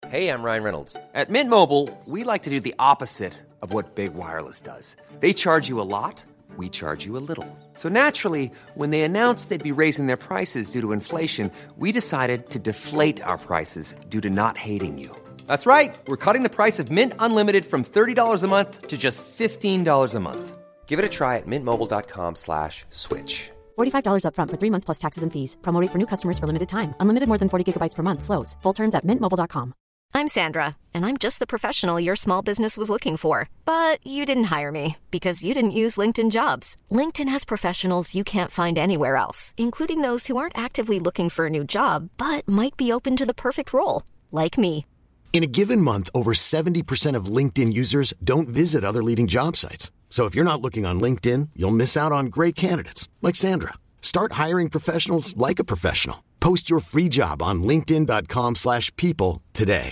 Hey, I'm Ryan Reynolds. At Mint Mobile, we like to do the opposite of what Big Wireless does. They charge you a lot, we charge you a little. So naturally, when they announced they'd be raising their prices due to inflation, we decided to deflate our prices due to not hating you. That's right. We're cutting the price of Mint Unlimited from $30 a month to just $15 a month. Give it a try at mintmobile.com/switch. $45 up front for 3 months plus taxes and fees. Promo rate for new customers for limited time. Unlimited more than 40 gigabytes per month. Slows full terms at mintmobile.com. I'm Sandra, and I'm just the professional your small business was looking for. But you didn't hire me because you didn't use LinkedIn Jobs. LinkedIn has professionals you can't find anywhere else, including those who aren't actively looking for a new job, but might be open to the perfect role, like me. In a given month, over 70% of LinkedIn users don't visit other leading job sites. So if you're not looking on LinkedIn, you'll miss out on great candidates like Sandra. Start hiring professionals like a professional. Post your free job on linkedin.com/people today.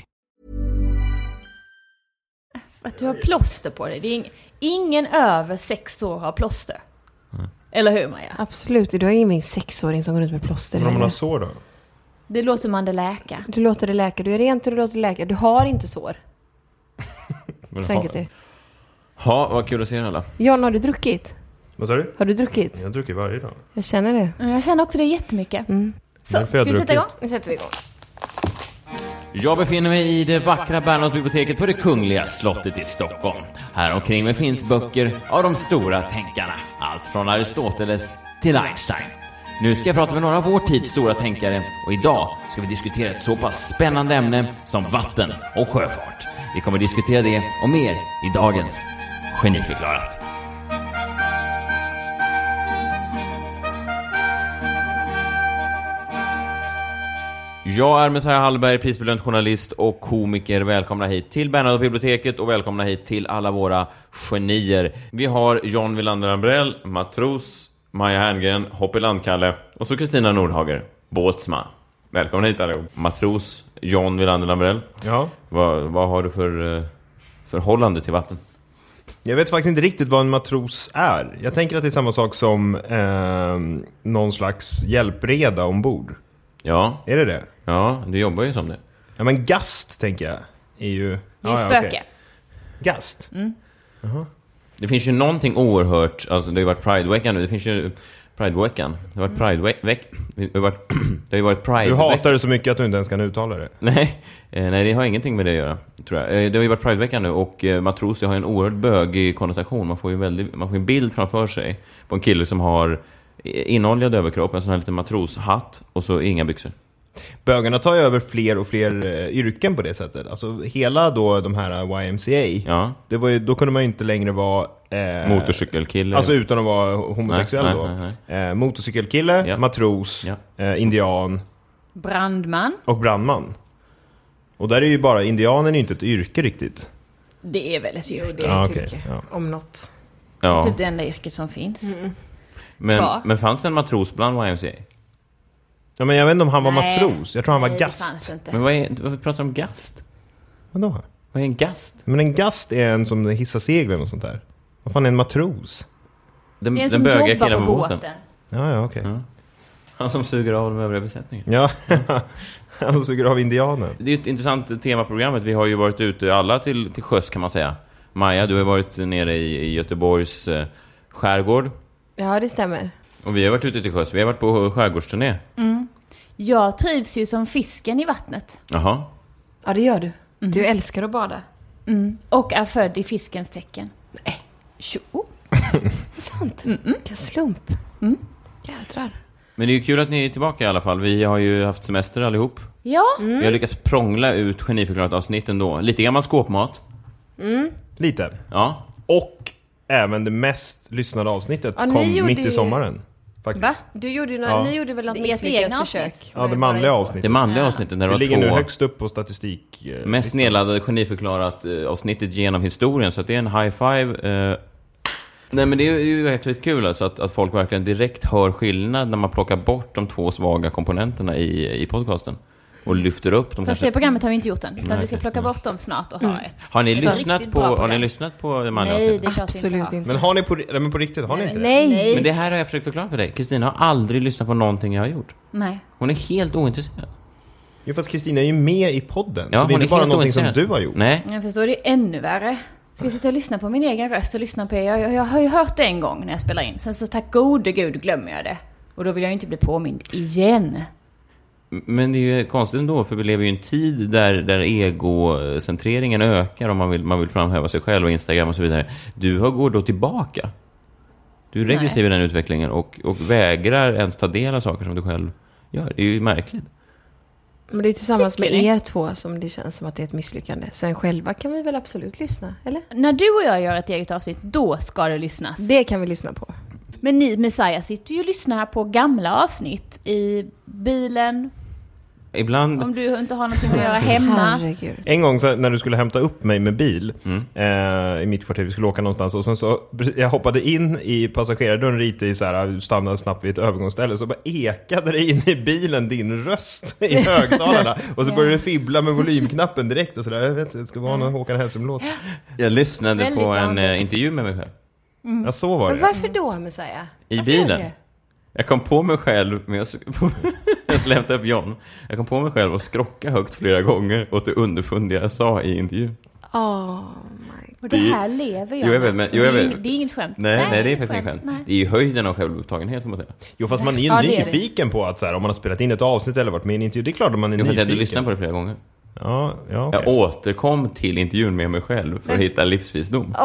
Att du har plåster på dig. Det är ingen över 6 år har plåster. Eller hur, Maja? Absolut, du har ingen 6-åring som går ut med plåster. Men om man har sår då? Det låter man det läka. Du låter det läka, du är rent och du låter det läka. Du har inte sår. Så enkelt är det. Ja, vad kul att se er alla. John, har du druckit? Vad sa du? Har du druckit? Jag dricker varje dag. Jag känner det. Jag känner också det jättemycket. Så, ska vi sätta igång? Nu sätter vi igång. Jag befinner mig i det vackra Bernadottebiblioteket på det kungliga slottet i Stockholm. Här omkring mig finns böcker av de stora tänkarna. Allt från Aristoteles till Einstein. Nu ska jag prata med några av vår tids stora tänkare. Och idag ska vi diskutera ett så pass spännande ämne som vatten och sjöfart. Vi kommer diskutera det och mer i dagens Geniförklarat. Jag är Messiah Hallberg, prisbelönt journalist och komiker. Välkomna hit till Bernadottebiblioteket och välkomna hit till alla våra genier. Vi har John Wilander Ambrell, matros, Maja Herngren, Hoppelandkalle och så Kristina Nordhager, båtsman. Välkomna hit allihop. Matros, John Wilander Ambrell. Ja. Vad har du för förhållande till vatten? Jag vet faktiskt inte riktigt vad en matros är. Jag tänker att det är samma sak som någon slags hjälpreda ombord. Ja. Är det det? Ja, du jobbar ju som det. Ja, men gast tänker jag är ju... Det är spöke. Okay. Gast? Det finns ju någonting oerhört, alltså det har ju varit Pride-veckan nu, det finns ju Pride-veckan. Det har varit Pride-veckan. Det har ju varit Pride. Du hatar det så mycket att du inte ens kan uttala det. Nej, det har ingenting med det att göra, tror jag. Det har ju varit Pride-veckan nu och matros har en oerhört bögig konnotation. Man får ju en bild framför sig på en kille som har inoljad överkropp, en sån här liten matroshatt och så inga byxor. Bögarna tar ju över fler och fler yrken på det sättet. Alltså hela då de här YMCA. Ja. Det var ju, då kunde man ju inte längre vara motorcykelkille. Alltså utan att vara homosexuell nej. Motorcykelkille, ja. Matros, ja. Indian, brandman och brandman. Och där är ju bara indianen är ju inte ett yrke riktigt. Det är väl ett yrke. Det är ett yrke. Ja. Om något. Ja. Typ det enda yrket som finns. Men fanns det en matros bland YMCA? Ja, men jag vet inte om han var matros. Jag tror han var gast. Men varför pratar om gast? Vadå? Vad är en gast? Men en gast är en som hissar seglen och sånt där. Vad fan är en matros? Det är en som jobbar på båten. Ja, okej. Ja. Han som suger av de övriga besättningen. Ja, han som suger av indianen. Det är ett intressant temaprogrammet. Vi har ju varit ute alla till sjöss kan man säga. Maja, du har varit nere i Göteborgs skärgård. Ja, det stämmer. Och vi har varit ute till sjöss. Vi har varit på skärgårdsturné. Jag trivs ju som fisken i vattnet. Jaha. Ja, det gör du. Du älskar att bada. Och är född i fiskens tecken. Nej. Jo. Sant. Vilken slump. Jädrar. Men det är ju kul att ni är tillbaka i alla fall. Vi har ju haft semester allihop. Ja. Vi har lyckats prångla ut geniförklarat avsnitt ändå. Lite gammal skåpmat. Lite. Ja. Och även det mest lyssnade avsnittet kom mitt i sommaren. Faktiskt. Va? Ni gjorde väl något misslyckat försök? Ja, det manliga avsnittet. Det manliga avsnittet. Det ligger nu högst upp på statistik. Mest nedladdade geniförklarat avsnittet genom historien. Så att det är en high five. Nej, men det är ju verkligen kul alltså, att folk verkligen direkt hör skillnad när man plockar bort de två svaga komponenterna i podcasten. Och lyfter upp dem. Fast det programmet har vi inte gjort än. Utan vi ska plocka bort dem snart och ha ett. Har ni lyssnat på det manliga avsnittet? Nej, det är klart absolut inte. Men har ni på riktigt? Har ni inte det? Nej. Men det här har jag försökt förklara för dig. Kristina har aldrig lyssnat på någonting jag har gjort. Nej. Hon är helt ointresserad. Jo, fast Kristina är ju med i podden. Ja, så det är inte bara någonting som ointresserad. du har gjort. Nej. Jag förstår, det är ännu värre. Ska jag sitta och lyssna på min egen röst och lyssna på er? Jag har ju hört det en gång när jag spelar in. Sen så tack gode gud glömmer jag det. Och då vill jag ju inte bli påmind igen. Men det är ju konstigt ändå, för vi lever ju i en tid där egocentreringen ökar och man vill framhäva sig själv och Instagram och så vidare. Du går då tillbaka. Du är regressiv i den utvecklingen och vägrar ens ta del av saker som du själv gör. Det är ju märkligt. Men det är tillsammans med er två som det känns som att det är ett misslyckande. Sen själva kan vi väl absolut lyssna, eller? När du och jag gör ett eget avsnitt, då ska det lyssnas. Det kan vi lyssna på. Men ni, Messiah, sitter ju och lyssnar på gamla avsnitt i bilen. Ibland... Om du inte har någonting att göra hemma. Herregud. En gång så, när du skulle hämta upp mig med bil i mitt kvarter, vi skulle åka någonstans och sen så jag hoppade in i passagerardörren lite i så här, stannade snabbt vid ett övergångsställe, så bara ekade det in i bilen din röst i högtalarna och så började du fibbla med volymknappen direkt och så där. Jag vet inte, det ska vara någon Håkan Hellström-låt. Jag lyssnade på en intervju med mig själv. Ja, så var det. Men varför då, Messiah? I bilen. Jag kom på mig själv med att lämna upp John. Jag kom på mig själv och skrocka högt flera gånger åt det underfundiga jag sa i intervjun. Oh my God. Och det här lever jag. Jo, jag vet, men, det är inget skämt. Nej, det är faktiskt inget skämt. Det är ju höjden av självupptagenhet, får man säga. Jo, fast man är ju nyfiken på att så här, om man har spelat in ett avsnitt eller varit med i en intervju. Det är klart att man är nyfiken. Du lyssnar på det flera gånger. Ja, okay. Jag återkom till intervjun med mig själv för att hitta livsvisdom.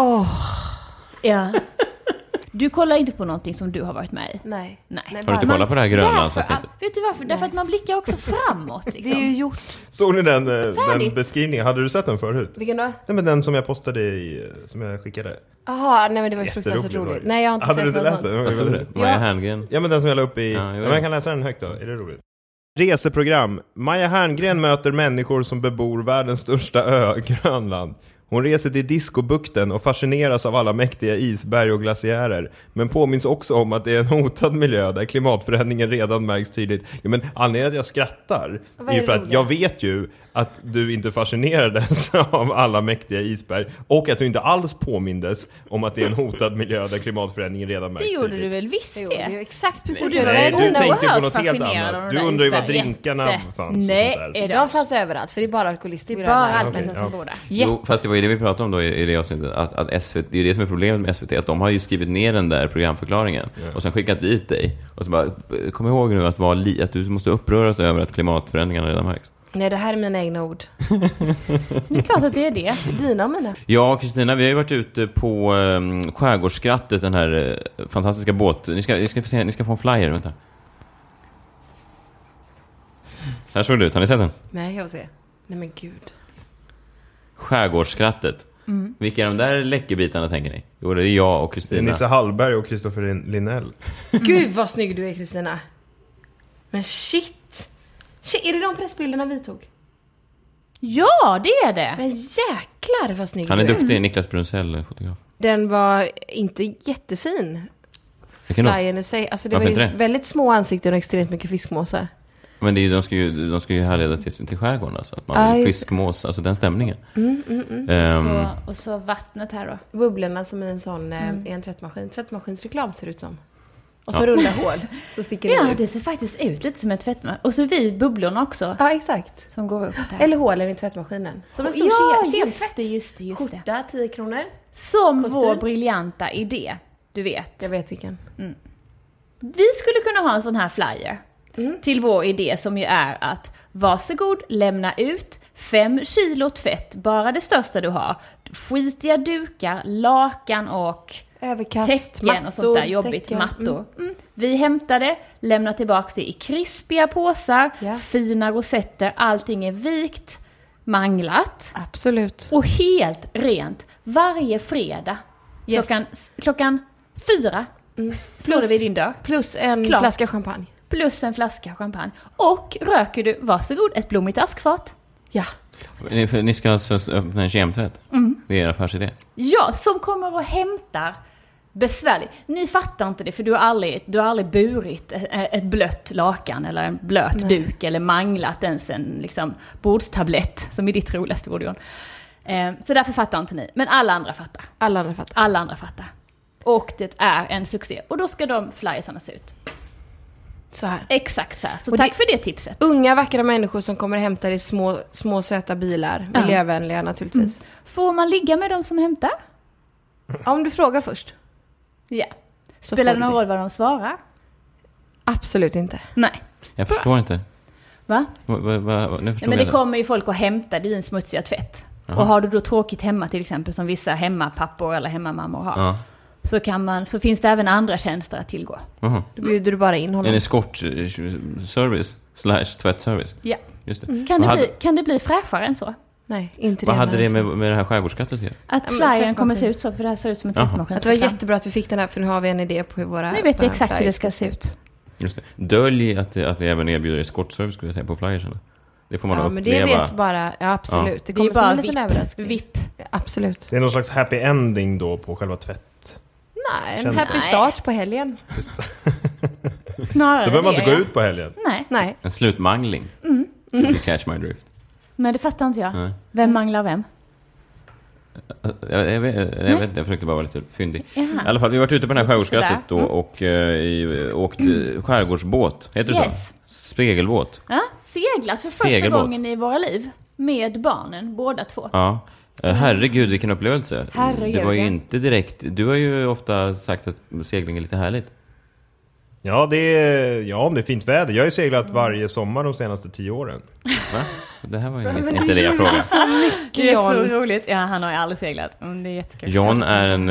Ja. Du kollar inte på någonting som du har varit med i? Nej. Har du inte kollat på det här Grönlandsavsnittet? Vet du varför? Därför att man blickar också framåt. Liksom. Det är ju gjort. Såg ni den beskrivningen? Hade du sett den förut? Vilken då? Nej, men den som jag postade som jag skickade. Jaha, nej men det var ju fruktansvärt roligt. Nej, jag har inte hade sett du inte läst den? Vad stod det? Maja Herngren? Ja, men den som jag la upp i... Ja, man kan läsa den högt då. Är det roligt? Reseprogram. Maja Herngren möter människor som bebor världens största ö, Grönland. Hon reser till Discobukten och fascineras av alla mäktiga isberg och glaciärer. Men påminns också om att det är en hotad miljö där klimatförändringen redan märks tydligt. Ja, men anledningen att jag skrattar är ju för att jag vet ju att du inte fascinerades av alla mäktiga isberg. Och att du inte alls påmindes om att det är en hotad miljö där klimatförändringen redan märks tydligt. Det gjorde du väl visst det? Det är exakt precis det. Nej, du tänkte på något helt fascinerad annat. av Du de undrar ju där var drinkarna fanns. Nej, och sånt där. De fanns överallt, för det är bara alkoholister. Det är bara alkoholister som bor där. Jo, fast det var ju det vi pratade om då i det avsnittet, att SVT, det är det som är problemet med SVT, att de har ju skrivit ner den där programförklaringen och sen skickat dit dig och så bara, kom ihåg nu att du måste uppröras över att klimatförändringarna redan märks. Nej, det här är mina egna ord. Det är klart att det är det. Dina och mina. Ja, Kristina, vi har ju varit ute på Skärgårdsskrattet, den här fantastiska båt. Ni ska få en flyer, vänta. Så här såg det ut, har ni sett den? Nej, jag vill se. Nej men gud. Skärgårdsskrattet. Vilka är de där läckerbitarna, tänker ni? Jo, det är jag och Kristina. Nisse Hallberg och Kristoffer Linell. Gud vad snygg du är, Kristina. Men shit, är det de pressbilderna vi tog? Ja, det är det. Men jäklar vad snygg Han är du duktig, Niklas Brunsell, fotograf. Den var inte jättefin. Flyern i sig. Alltså det var ju väldigt små ansikten och extremt mycket fiskmåsar. Men det är, de ska ju härleda till skärgården, alltså. Att man vill fiskmås, alltså den stämningen. Och så vattnet här då. Bubblorna som i en sån i en tvättmaskin. Tvättmaskinsreklam ser det ut som. Och så runda hål så sticker det ut. Det ser faktiskt ut lite som en tvättmaskin. Och så bubblorna också. Ja, exakt. Som går upp där. Eller hålen i tvättmaskinen. Som en stor just det. Skjorta, 10 kronor. Som vår briljanta idé. Du vet. Jag vet vilken. Vi skulle kunna ha en sån här flyer. Till vår idé som ju är att varsågod, lämna ut 5 kilo tvätt. Bara det största du har. Skitiga dukar, lakan och överkast, täcken mattor, och sånt där jobbigt. täcken. Mattor. Vi hämtar det, lämnar tillbaka det i krispiga påsar, fina rosetter, allting är vikt, manglat. Absolut. Och helt rent varje fredag. Klockan 4 står det vid din dör. Plus en flaska champagne. Plus en flaska champagne. Och röker du, varsågod, ett blommigt askfat. Ja. Ni ska alltså öppna en kemtvätt. Det är er affärsidé. Ja, som kommer och hämtar besvärligt. Ni fattar inte det, för du har aldrig burit ett blött lakan eller en blöt duk eller manglat ens en liksom, bordstablett, som är ditt roligaste ord, John. Så därför fattar inte ni. Men alla andra fattar. Alla andra fattar. Och det är en succé. Och då ska de flyersarna se ut. Så här. Exakt så här. Så tack för det tipset. Unga, vackra människor som kommer hämta i små söta bilar. Miljövänliga naturligtvis. Får man ligga med dem som hämtar? Om du frågar först. Ja. Spelar det någon roll vad de svarar? Absolut inte. Nej. Jag förstår inte. Va? Nu förstår men det kommer ju folk och hämtar din smutsiga tvätt. Aha. Och har du då tråkigt hemma till exempel, som vissa hemmapappor eller hemmamammor har, så finns det även andra tjänster att tillgå. Då bjuder du bara in honom. En eskortservice / tvättservice. Ja. Just det. Kan det bli fräschare än så? Nej, inte vad det. Vad hade det med det här skärgårdsskattet att göra? Att flyern kommer se ut så, för det här ser ut som en tvättmaskin. Att det var jättebra att vi fick den här, för nu har vi en idé på hur våra... Nu vet vi exakt hur det ska se ut. Just det. Dölj att det även erbjuder eskortservice, skulle jag säga, på flyersen. Det får man uppleva. Men det vet bara... Ja, absolut. Det kommer som en liten överraskning. VIP. Ja, absolut. Det är någon slags happy ending då på själva tvätt. Nej, en happy start på helgen. Just det. Snarare då behöver man inte gå ut på helgen. Nej. En slutmangling. Catch my drift. Men det fattar inte jag. Nej. Vem manglar vem? Jag vet, jag försökte bara vara lite fyndig. I alla fall, vi har varit ute på den här skärgårdsskattet då och åkt skärgårdsbåt. Heter det så? Spegelbåt. Ja, seglat för första gången i våra liv. Med barnen, båda två. Ja. Herregud, vilken upplevelse. Det var ju inte direkt... Du har ju ofta sagt att segling är lite härligt. Ja, om det är fint väder. Jag har ju seglat varje sommar de senaste 10 åren. Va? Det här var ju inte det jag frågade. Det är så roligt. Ja, han har ju aldrig seglat. Det är jättekul. John är en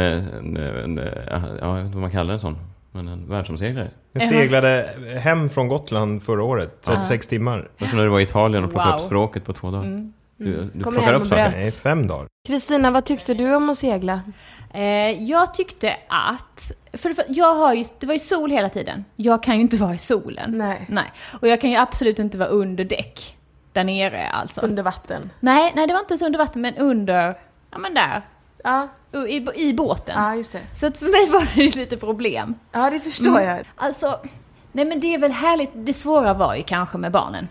jag vet inte vad man kallar en sån. Men en världsomseglare. Jag seglade hem från Gotland förra året. 36 timmar. Och så när du var i Italien och plockade upp språket på 2 dagar. Du plockar upp saker. Nej, 5 dagar. Kristina, vad tyckte du om att segla? Jag tyckte att... det var ju sol hela tiden. Jag kan ju inte vara i solen. Nej. Och jag kan ju absolut inte vara under däck. Där nere alltså. Under vatten? Nej, det var inte så under vatten, men under... Ja, men där. Ja. I båten. Ja, just det. Så att för mig var det lite problem. Ja, det förstår jag. Alltså, nej men det är väl härligt. Det svåra var ju kanske med barnen.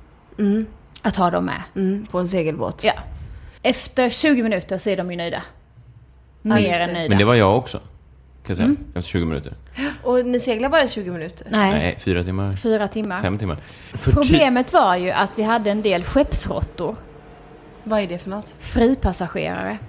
Att ha dem med. På en segelbåt. Ja. Efter 20 minuter så är de ju nöjda. Mer än nöjda. Men det var jag också, kan jag säga. Efter 20 minuter. Och ni seglar bara 20 minuter? Nej, 4 timmar. 4 timmar. 5 timmar. Problemet var ju att vi hade en del skeppsråttor. Vad är det för något? Fripassagerare.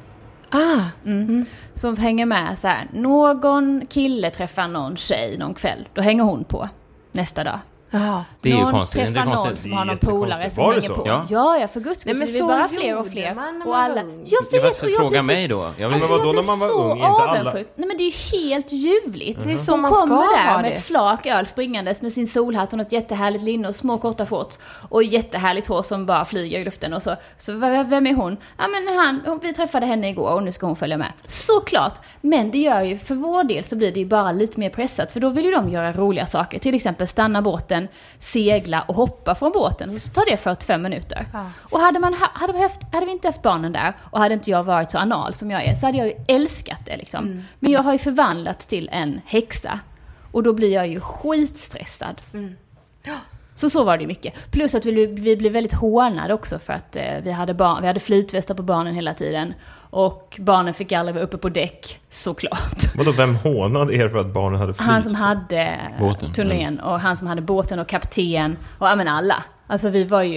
Som hänger med så här. Någon kille träffar någon tjej någon kväll. Då hänger hon på nästa dag. Jaha. Det är ju konstigt. Träffar någon som har någon polare som hänger på. Ja, för guds skull. Så vi bara fler och fler. Och alla... Jag vet, och fråga mig då. Men vadå när man var ung? Inte alla. Nej, men det är ju helt ljuvligt. Det är så man ska där ha med ett flak öl springandes med sin solhatt och något jättehärligt linne och små korta shorts och jättehärligt hår som bara flyger i luften och så. Så vem är hon? Ja, men vi träffade henne igår och nu ska hon följa med. Såklart. Men det gör ju, för vår del så blir det ju bara lite mer pressat, för då vill ju de göra roliga saker. Till exempel stanna båten, segla och hoppa från båten, så tar det 45 minuter. Och hade vi inte haft barnen där och hade inte jag varit så anal som jag är, så hade jag ju älskat det liksom. Men jag har ju förvandlats till en häxa och då blir jag ju skitstressad. Så var det ju mycket. Plus att vi blev väldigt hånade också för att vi hade flytvästar på barnen hela tiden. Och barnen fick aldrig vara uppe på däck, såklart. Vadå, vem hånade er för att barnen hade flyt? Han som hade turnén och han som hade båten och kapten och alla. Alltså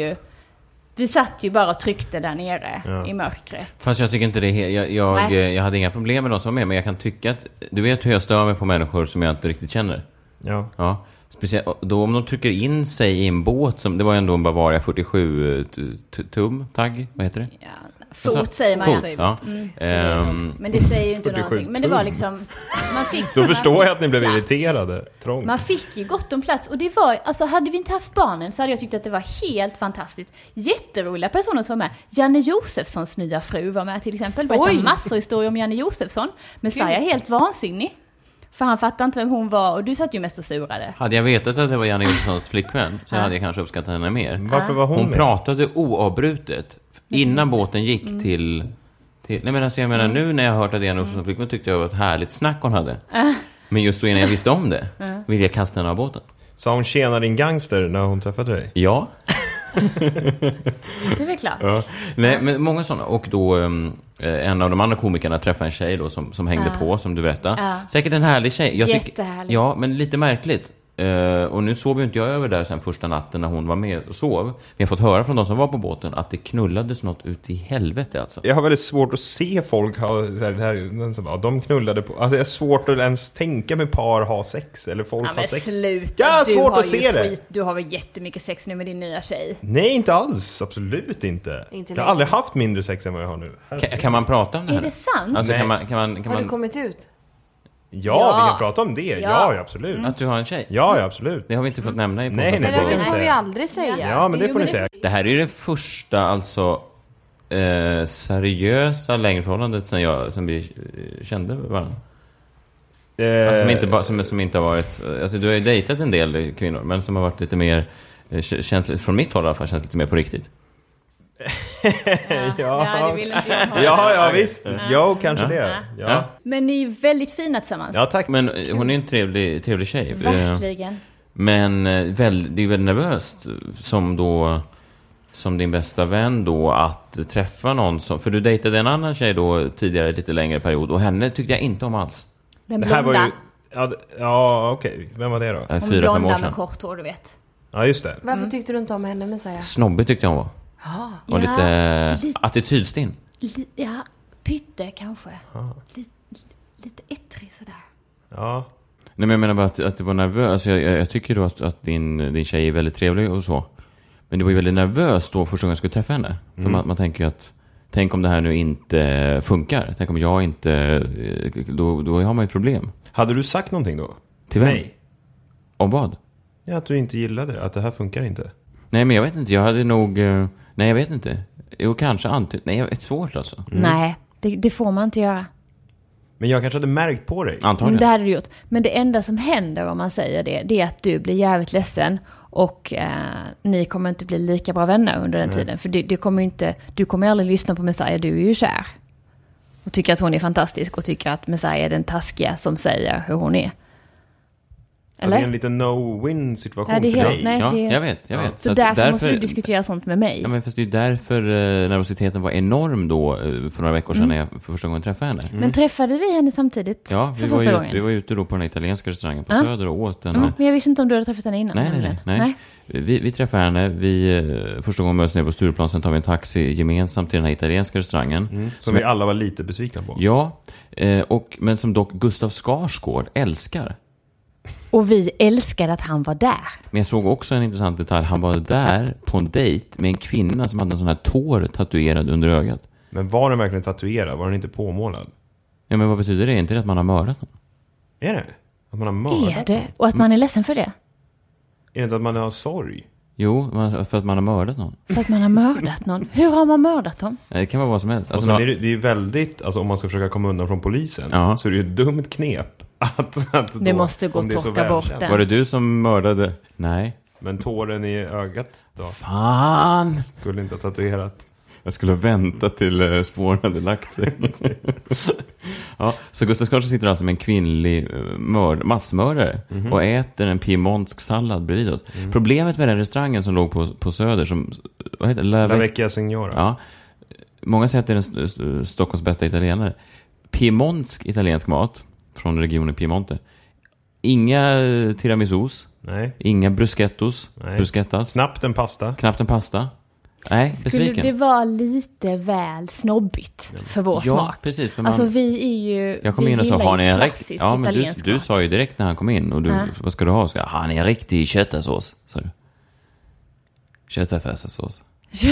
vi satt ju bara och tryckte där nere i mörkret. Fast jag tycker inte det jag hade inga problem med de som var med, men jag kan tycka att du vet hur jag stör mig på människor som jag inte riktigt känner. Ja. Speciellt då om de trycker in sig i en båt som det var ändå en Bavaria 47 tum tagg, vad heter det? Ja. Fot säger man. Fot, ja. Men det säger ju inte någonting. Men det var liksom... Då förstår jag att ni blev irriterade. Trångt. Man fick ju gott om plats. Och det var... Alltså hade vi inte haft barnen så hade jag tyckt att det var helt fantastiskt. Jätteroliga personer som var med. Janne Josefssons nya fru var med till exempel. Berättade massor historier om Janne Josefsson. Men Saja är helt vansinnig. För han fattade inte vem hon var och du satt ju mest och surade. Hade jag vetat att det var Janne Josefssons flickvän så hade jag kanske uppskattat henne mer. Varför var hon med? Pratade oavbrutet innan båten gick till... Nej men alltså jag menar nu när jag har hört att Janne Josefssons flickvän tyckte jag var ett härligt snack hon hade. Men just då innan jag visste om det ville jag kasta henne av båten. Så hon tjänar din gangster när hon träffade dig? Ja. Det är väl klart. Ja. Nej, men många sådana. Och då en av de andra komikerna träffade en tjej då som hängde på, som du berättade. Säkert en härlig tjej. Jättehärlig. Ja, men lite märkligt. Och nu sov ju inte jag över där sen första natten när hon var med och sov. Vi har fått höra från de som var på båten att det knullades något ut i helvete alltså. Jag har väldigt svårt att se folk ha så här, de knullade på. Alltså det är svårt att ens tänka med par ha sex eller folk ha sex. Sluta. Jag har svårt att se det. Du har väl jättemycket sex nu med din nya tjej? Nej, inte alls. Absolut inte. Jag har aldrig haft mindre sex än vad jag har nu. Kan man prata om det här? Är det sant? Alltså, har du kommit ut? Ja, vi kan prata om det. Ja, absolut. Att du har en tjej? Ja, absolut. Det har vi inte fått nämna i podden. Nej, det får vi aldrig säga. Ja, men det får ni säga. Det här är ju det första, alltså, seriösa längre förhållandet sen vi kände varandra. Alltså, som inte har varit... Alltså, du har ju dejtat en del kvinnor, men som har varit lite mer... från mitt håll i alla fall, känns lite mer på riktigt. Det vill inte jag ha. Ja, visst. Ja, kanske det. Ja. Men ni är väldigt fina tillsammans. Ja, tack. Men hon är en trevlig tjej. Verkligen. Men det är väldigt nervöst som din bästa vän då att träffa någon som... För du dejtade en annan tjej då tidigare lite längre period och henne tyckte jag inte om alls. Den blonda. Det här var ju... Ja, okej. Vem var det då? 4-5 år sedan. Blonda med kort hår, du vet. Ja, just det. Varför tyckte du inte om henne, Messiah? Snobbig tyckte jag hon var. Och lite attitydstinn. Ja, pytte kanske. Lite ettrig sådär. Ja. Nej, men jag menar bara att det var nervös. Jag tycker då att din tjej är väldigt trevlig och så. Men det var ju väldigt nervöst då första gången jag skulle träffa henne. För man tänker ju att... Tänk om det här nu inte funkar. Tänk om jag inte... Då har man ju ett problem. Hade du sagt någonting då? Till vem? Om vad? Ja, att du inte gillade det. Att det här funkar inte. Nej, men jag vet inte. Jag hade nog... Nej, jag vet inte. Jo, kanske antytt. Nej, det är svårt alltså. Nej, det får man inte göra. Men jag kanske hade märkt på dig. Antagligen. Det hade du gjort. Men det enda som händer om man säger det är att du blir jävligt ledsen. Och ni kommer inte bli lika bra vänner under den tiden. För det kommer inte, du kommer aldrig lyssna på Messiah, du är ju kär. Och tycker att hon är fantastisk och tycker att Messiah är den taskiga som säger hur hon är. Eller? Det är en liten no-win situation för dig. Nej, ja, jag vet. Så därför måste du diskutera sånt med mig. Ja, men fast det är därför nervositeten var enorm då för några veckor sedan när jag för första gången träffade henne. Men träffade vi henne samtidigt? Ja, vi var ute då på den italienska restaurangen på Söder och åt den. Men jag visste inte om du hade träffat henne innan. Nej. Vi träffade henne. Första gången möts ner på Stureplan, sen tar vi en taxi gemensamt till den här italienska restaurangen. Som vi alla var lite besvikna på. Ja, men som dock Gustav Skarsgård älskar. Och vi älskade att han var där. Men jag såg också en intressant detalj. Han var där på en dejt med en kvinna som hade en sån här tår tatuerad under ögat. Men var den verkligen tatuerad? Var den inte påmålad? Ja, men vad betyder det? Är inte det att man har mördat någon? Är det? Att man har mördat Är det? Och att man är ledsen för det? Är det inte att man har sorg? Jo, för att man har mördat någon. För att man har mördat någon? Hur har man mördat dem? Det kan vara vad som helst. Alltså, det är väldigt, alltså om man ska försöka komma undan från polisen så är det ju ett dumt knep. Att det måste gå att torka bort den. Var det du som mördade? Nej. Men tåren i ögat då? Fan! Skulle inte ha tatuerat. Jag skulle vänta till spåren hade lagt sig. Ja, så Gustav Skarsgård sitter alltså med en kvinnlig massmördare och äter en piemontsk sallad bredvid oss. Problemet med den restaurangen som låg på Söder som, vad heter det? La Vecchia Signora. Ja. Många säger att det är Stockholms bästa italienare. Piemontsk italiensk mat från regionen Piemonte. Inga tiramisus. Nej. Inga bruschettas. Knappt en pasta. Nej, besviken. Skulle det vara lite väl snobbigt för vår smak? Precis. Alltså vi är ju... Jag kom in och sa, har ni en riktig... Ja, men du sa ju direkt när han kom in. Och vad ska du ha? Han är en riktig köttfärssås, sa du. Köttfärssås.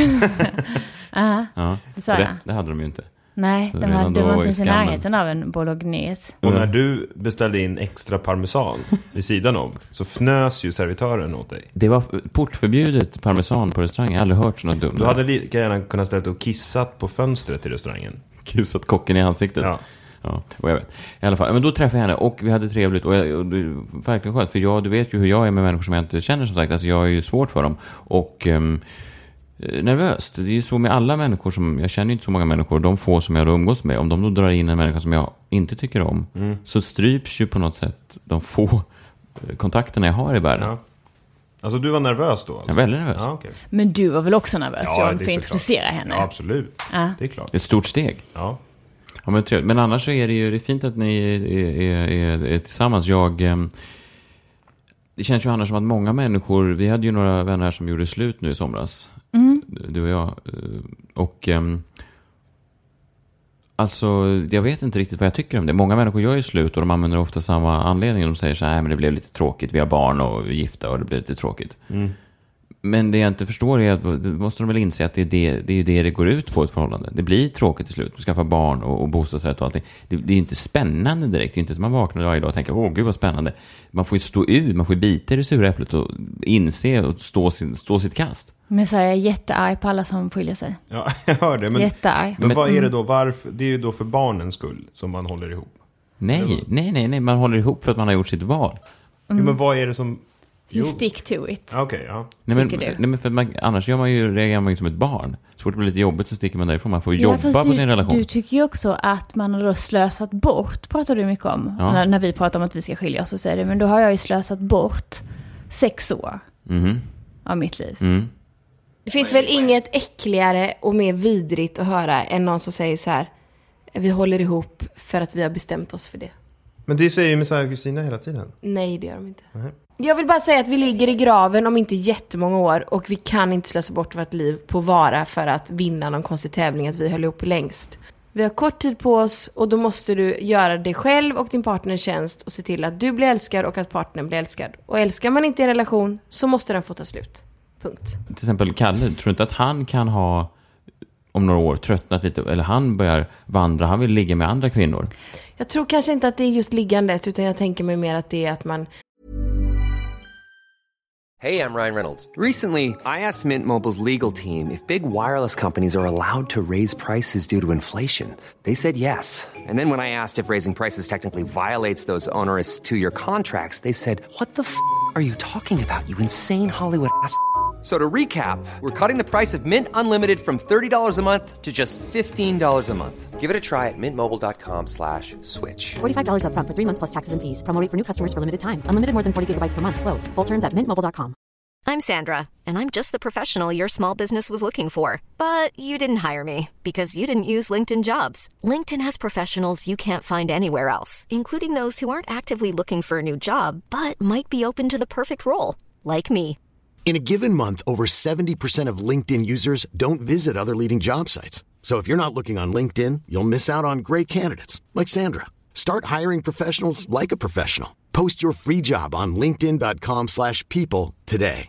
Ja, det hade de ju inte. Nej, det var inte ens i närheten av en bolognese. Och när du beställde in extra parmesan vid sidan om så fnös ju servitören åt dig. Det var portförbjudet parmesan på restaurangen. Jag har aldrig hört sådant dumt. Du hade lika gärna kunnat ställa och kissat på fönstret till restaurangen. Kissat kocken i ansiktet? Ja, och jag vet. I alla fall, men då träffade jag henne och vi hade trevligt och det är verkligen skönt. För du vet ju hur jag är med människor som jag inte känner, som sagt. Alltså jag är ju svårt för dem. Och... nervöst. Det är ju så med alla människor som... Jag känner inte så många människor. De få som jag då umgås med. Om de då drar in en människa som jag inte tycker om så stryps ju på något sätt de få kontakterna jag har i världen. Ja. Alltså du var nervös då? Alltså? Jag var väldigt nervös. Ja, okay. Men du var väl också nervös, John, för att introducera henne? Ja, absolut. Ja. Det är klart. Ett stort steg. Ja. Ja, men trevligt. Men annars så är det ju fint att ni är tillsammans. Det känns ju annars som att många människor, vi hade ju några vänner som gjorde slut nu i somras. Du och jag. Och alltså, jag vet inte riktigt vad jag tycker om det. Många människor gör ju slut och de använder ofta samma anledning. De säger så här, men det blev lite tråkigt. Vi har barn och gifta och det blev lite tråkigt. Men det jag inte förstår är att det måste de väl inse att det är det går ut på ett förhållande. Det blir tråkigt till slut. Du skaffar barn och bostadsrätt och allting. Det är inte spännande direkt. Det är inte som man vaknar varje dag och tänker, åh gud vad spännande. Man får ju stå ut, man får ju bita i det sura äpplet och inse och stå sitt kast. Men så är jag jättearg på alla som skiljer sig. Ja, jag hör det. Men, jättearg. Men vad är det då? Varför? Det är ju då för barnens skull som man håller ihop. Nej. Man håller ihop för att man har gjort sitt val. Ja, men vad är det som... You stick to it. Okej, ja. Nej, men för att annars reagerar man ju som ett barn. Så fort det blir lite jobbigt så sticker man därifrån. Man får jobba på sin relation. Du tycker ju också att man har då slösat bort, pratar du mycket om. Ja. När vi pratar om att vi ska skilja oss så säger du, men då har jag ju slösat bort 6 år av mitt liv. Det finns väl inget äckligare och mer vidrigt att höra än någon som säger så här: vi håller ihop för att vi har bestämt oss för det. Men det säger ju Messiah och Kristina hela tiden. Nej, det gör de inte. Jag vill bara säga att vi ligger i graven om inte jättemånga år och vi kan inte slösa bort vårt liv på vara för att vinna någon konstig tävling att vi höll ihop längst. Vi har kort tid på oss och då måste du göra dig själv och din partner tjänst och se till att du blir älskad och att partnern blir älskad. Och älskar man inte en relation så måste den få ta slut. Punkt. Till exempel Kalle, tror du inte att han kan ha om några år tröttnat lite, eller han börjar vandra, han vill ligga med andra kvinnor? Jag tror kanske inte att det är just liggandet, utan jag tänker mig mer att det är att man... Hey, I'm Ryan Reynolds. Recently, I asked Mint Mobile's legal team if big wireless companies are allowed to raise prices due to inflation. They said yes. And then when I asked if raising prices technically violates those onerous 2-year contracts, they said, what the f*** are you talking about, you insane Hollywood ass? So to recap, we're cutting the price of Mint Unlimited from $30 a month to just $15 a month. Give it a try at mintmobile.com/switch. $45 up front for 3 months plus taxes and fees. Promo rate for new customers for limited time. Unlimited more than 40 gigabytes per month. Slows full terms at mintmobile.com. I'm Sandra, and I'm just the professional your small business was looking for. But you didn't hire me because you didn't use LinkedIn Jobs. LinkedIn has professionals you can't find anywhere else, including those who aren't actively looking for a new job, but might be open to the perfect role, like me. In a given month, over 70% of LinkedIn users don't visit other leading job sites. So if you're not looking on LinkedIn, you'll miss out on great candidates like Sandra. Start hiring professionals like a professional. Post your free job on linkedin.com/people today.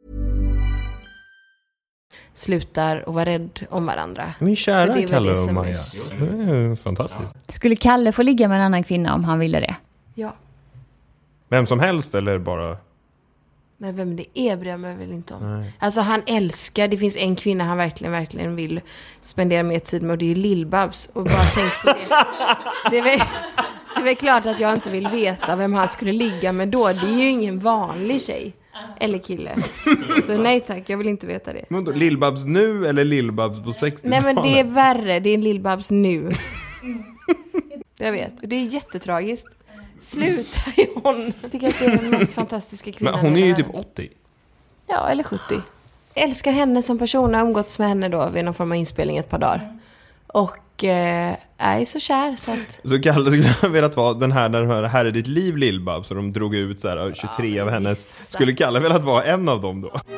Slutar och vara rädd om varandra. Min kära Kalle och Maja. Det är fantastiskt. Skulle Kalle få ligga med en annan kvinna om han ville det? Ja. Vem som helst eller bara... Nej, vem det är bryr jag mig väl inte om. Nej. Alltså han älskar, det finns en kvinna han verkligen vill spendera mer tid med och det är Lill-Babs. Och bara tänk på det. Det är väl klart att jag inte vill veta vem han skulle ligga med då. Det är ju ingen vanlig tjej. Eller kille. Så nej tack, jag vill inte veta det. Men då, Lill-Babs nu eller Lill-Babs på 60-talet? Nej men det är värre, det är Lill-Babs nu. Jag vet, det är jättetragiskt. Sluta i hon. Jag tycker att det är den mest fantastiska kvinnan. Men hon är ju typ 80. Ja, eller 70. Jag älskar henne som person. Jag har umgåtts med henne då vid någon form av inspelning ett par dagar. Och är så kär så att... Så Kalle skulle ha velat vara den här är ditt liv Lill-Babs. Så de drog ut så här 23 av hennes. Skulle Kalle velat vara en av dem då?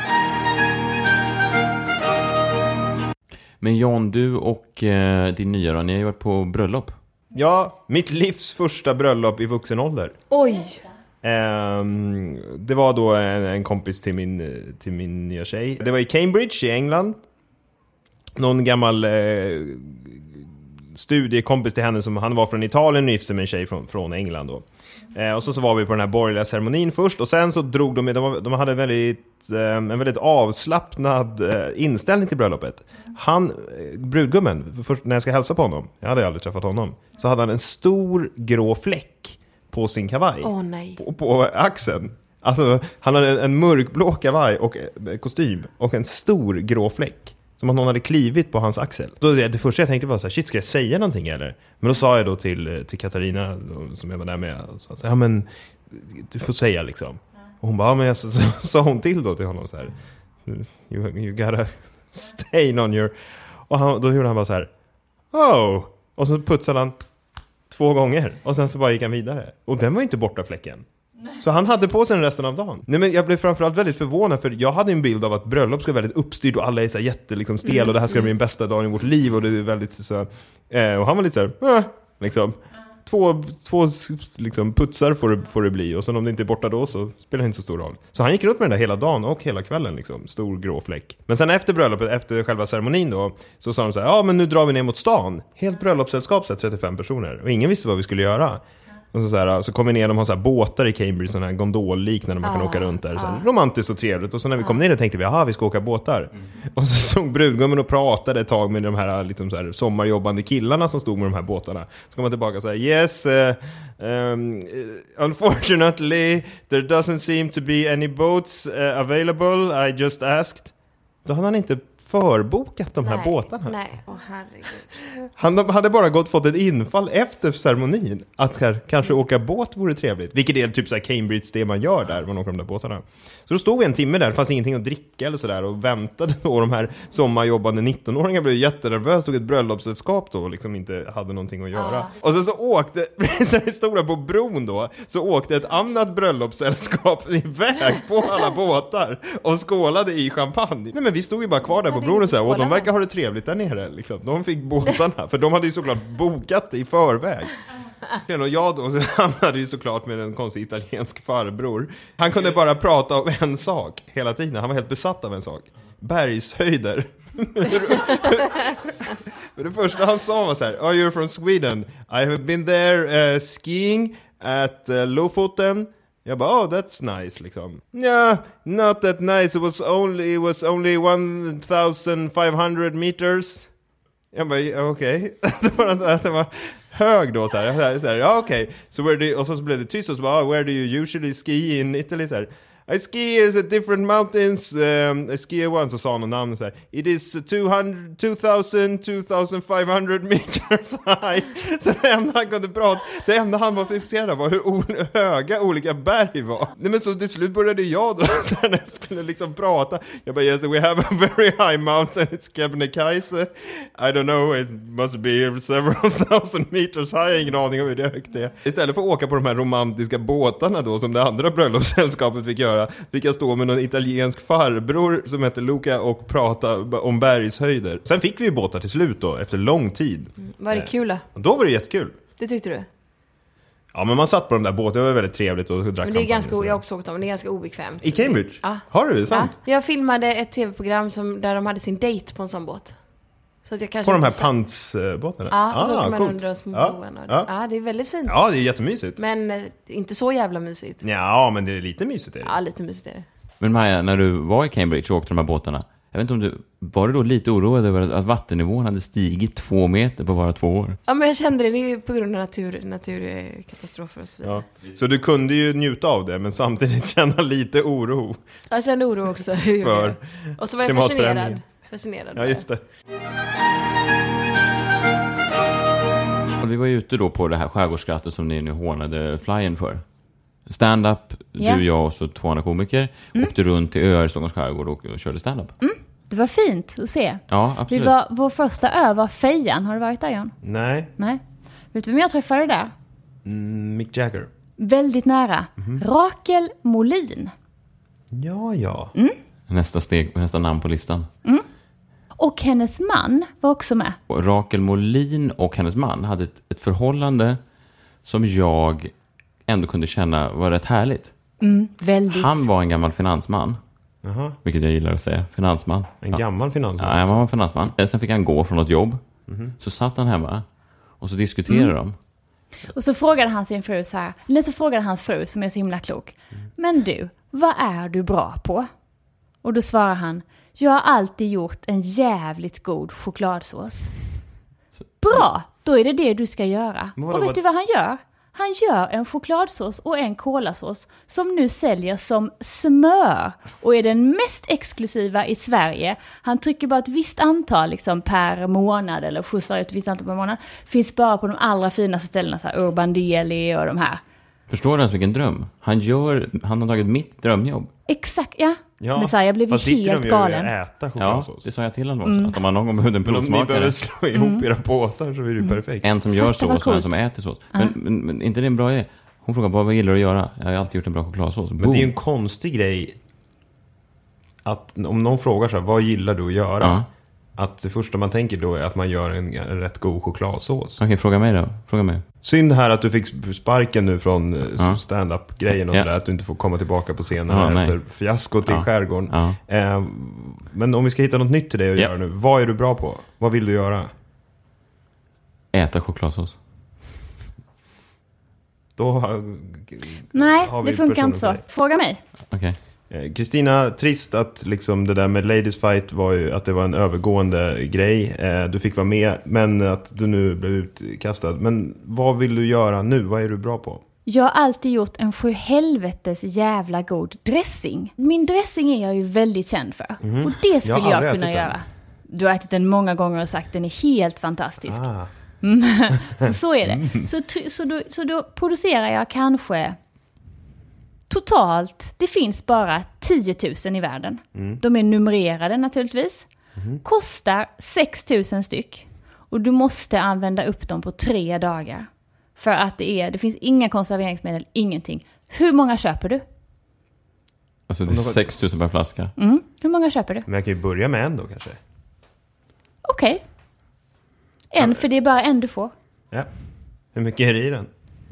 Men John, du och din nya då, ni har ju varit på bröllop. Ja, mitt livs första bröllop i vuxen ålder. Oj! Det var då en kompis till min nya tjej. Det var i Cambridge i England. Någon gammal studiekompis till henne som han var från Italien och gifte sig med en tjej från England då. Och så var vi på den här borgerliga ceremonin först och sen så drog de hade en väldigt avslappnad inställning till bröllopet. Brudgummen, först när jag ska hälsa på honom, jag hade aldrig träffat honom, så hade han en stor grå fläck på sin kavaj. Nej. På axeln. Alltså han hade en mörkblå kavaj och kostym och en stor grå fläck. Som att någon hade klivit på hans axel. Då det första jag tänkte var så här, shit, ska jag säga någonting eller? Men då sa jag då till Katarina som jag var där med, så ja men du får säga liksom. Och hon bara, men så sa hon till då till honom så här, you gotta stain on your... Och då gjorde han bara så här, oh! Och så putsade han 2 gånger och sen så bara gick han vidare. Och den var ju inte borta fläcken. Så han hade på sig den resten av dagen. Nej, men jag blev framförallt väldigt förvånad, för jag hade en bild av att bröllop ska vara väldigt uppstyrt och alla är så här jätte liksom stel och det här ska bli den bästa dagen i vårt liv och det är väldigt så och han var lite så här, liksom två liksom putsar får det bli, och sen om det inte är borta då så spelar det inte så stor roll. Så han gick runt med den där hela dagen och hela kvällen liksom, stor grå fläck. Men sen efter bröllopet, efter själva ceremonin då, så sa de så här, ja men nu drar vi ner mot stan. Helt bröllopssällskap, så här 35 personer, och ingen visste vad vi skulle göra. Och så kom vi ner, de har så här båtar i Cambridge, sådana här gondolliknande man kan åka runt där. Så här, romantiskt och trevligt. Och så när vi kom ner där tänkte vi, vi ska åka båtar. Och så stod brudgummen och pratade ett tag med de här, liksom så här sommarjobbande killarna som stod med de här båtarna. Så kom man tillbaka och säga, yes, unfortunately there doesn't seem to be any boats available. I just asked. Då hade han inte förbokat de här båtarna. Nej, herregud. Han hade bara fått ett infall efter ceremonin att kanske åka båt vore trevligt. Vilket är typ så här Cambridge, det man gör där, man åker de där båtarna. Så då stod vi en timme där, det fanns ingenting att dricka eller sådär, och väntade då. De här sommarjobbande 19-åringar blev jättenervösa, stod ett bröllopssällskap då och liksom inte hade någonting att göra. Och sen så åkte, precis stora på bron då, så åkte ett annat bröllopssällskap iväg på alla båtar och skålade i champagne. Nej, men vi stod ju bara kvar där på bron och så här, och de verkar ha det trevligt där nere liksom. De fick båtarna, för de hade ju såklart bokat i förväg. Och jag då hamnade ju såklart med en konstig italiensk farbror. Han kunde bara prata om en sak hela tiden. Han var helt besatt av en sak. Bergshöjder. Det första han sa var så här: "Oh, you're from Sweden. I have been there skiing at Lofoten." Jag bara, oh, that's nice, liksom. Yeah, not that nice. It was only 1,500 meters. Jag bara, okej. Det var hög då, så här, ja, okej. Så och så blev det tyst och så bara, where do you usually ski in Italy? Så här, I ski is at different mountains. I ski once, så sa han någon namn så här. It is 2,500 meters high. Så det enda han kunde prata, det enda han var fixerad av var hur höga olika berg var. Nej, men så till slut började jag då så här, när jag skulle liksom prata. Jag bara, yes, we have a very high mountain. It's Kebnekaise. I don't know, it must be several thousand meters high. Jag har ingen aning om hur det högt är. Istället för att åka på de här romantiska båtarna då, som det andra bröllopssällskapet fick göra, vi kan stå med någon italiensk farbror som heter Luca och prata om bergshöjder. Sen fick vi ju båtar till slut då, efter lång tid. Var det kul då? Då var det jättekul. Det tyckte du? Ja, men man satt på de där båtarna, det var väldigt trevligt och drack. Men det är ganska, jag har också åkt dem, det är ganska obekvämt. I Cambridge? Ja. Har du det, sant? Ja. Jag filmade ett tv-program där de hade sin date på en sån båt. Så att jag kanske på de här pantsbåtarna? Ja, och så åker man under små broarna. Ja, det är väldigt fint. Ja, det är jättemysigt. Men inte så jävla mysigt. Ja, men det är lite mysigt. Är det? Ja, lite mysigt är det. Men Maja, när du var i Cambridge och åkte de här båtarna, jag vet inte om var du då lite oroad över att vattennivån hade stigit 2 meter på bara 2 år? Ja, men jag kände det är på grund av naturkatastrofer och så vidare. Ja. Så du kunde ju njuta av det, men samtidigt känna lite oro. Jag kände oro också. För och så var jag fascinerad. Ja, just det. Vi var ju ute då på det här skärgårdsskrattet som ni nu hånade flyen för. Stand-up, du, jag och så 2 andra komiker åkte runt till öar i Stockholms skärgård och körde stand-up. Det var fint att se. Ja, absolut. Vår första ö var Fejan. Har du varit där, Jan? Nej. Vet du vem jag träffade där? Mick Jagger. Väldigt nära. Rakel Molin. Ja. Nästa steg, nästa namn på listan. Och hennes man var också med. Och Rakel Molin och hennes man hade ett förhållande som jag ändå kunde känna var rätt härligt. Väldigt. Han var en gammal finansman. Aha. Vilket jag gillar att säga. Finansman. En gammal finansman? Ja, han var en finansman. Sen fick han gå från något jobb. Så satt han hemma och så diskuterade de. Och så frågade han sin fru så här. Eller så frågade hans fru, som är så himla klok. Men du, vad är du bra på? Och då svarar han: jag har alltid gjort en jävligt god chokladsås. Bra, då är det du ska göra. Och vet du vad han gör? Han gör en chokladsås och en kolasås som nu säljer som smör och är den mest exklusiva i Sverige. Han trycker bara ett visst antal liksom, per månad eller skjutsar ut ett visst antal per månad. Finns bara på de allra finaste ställena, så här Urban Deli och de här. Förstår du ens vilken dröm? Han har tagit mitt drömjobb. Exakt, ja. Men så här, jag blev helt galen. Äta chokladsås. Det sa jag till honom också. Att om man någon gång behövde en provsmakare. Men om ni behöver slå ihop era påsar så är det perfekt. En som gör sås och en som äter sås. Men inte det en bra idé? Hon frågar, vad gillar du att göra? Jag har alltid gjort en bra chokladsås. Men det är ju en konstig grej att om någon frågar så här, vad gillar du att göra? Ja. Att det första man tänker då är att man gör en rätt god chokladsås. Okej, fråga mig då. Fråga mig. Synd här att du fick sparken nu från stand-up-grejen och sådär. Att du inte får komma tillbaka på scenen efter fiaskot i skärgården. Men om vi ska hitta något nytt till dig att göra nu. Vad är du bra på? Vad vill du göra? Äta chokladsås. Nej, det funkar inte så. Fråga mig. Okej. Kristina, trist att liksom det där med Ladies Fight var ju att det var en övergående grej. Du fick vara med, men att du nu blev utkastad. Men vad vill du göra nu? Vad är du bra på? Jag har alltid gjort en 7-helvetes jävla god dressing. Min dressing är jag ju väldigt känd för. Och det skulle jag kunna göra. Du har ätit den många gånger och sagt den är helt fantastisk. Så är det. Så då producerar jag kanske totalt, det finns bara 10 000 i världen. De är numrerade naturligtvis. Kostar 6 000 styck. Och du måste använda upp dem på 3 dagar. För att det finns inga konserveringsmedel, ingenting. Hur många köper du? Alltså det är 6 000 per flaska. Hur många köper du? Men jag kan ju börja med en då kanske. Okej. För det är bara en du får. Ja. Hur mycket är det i den?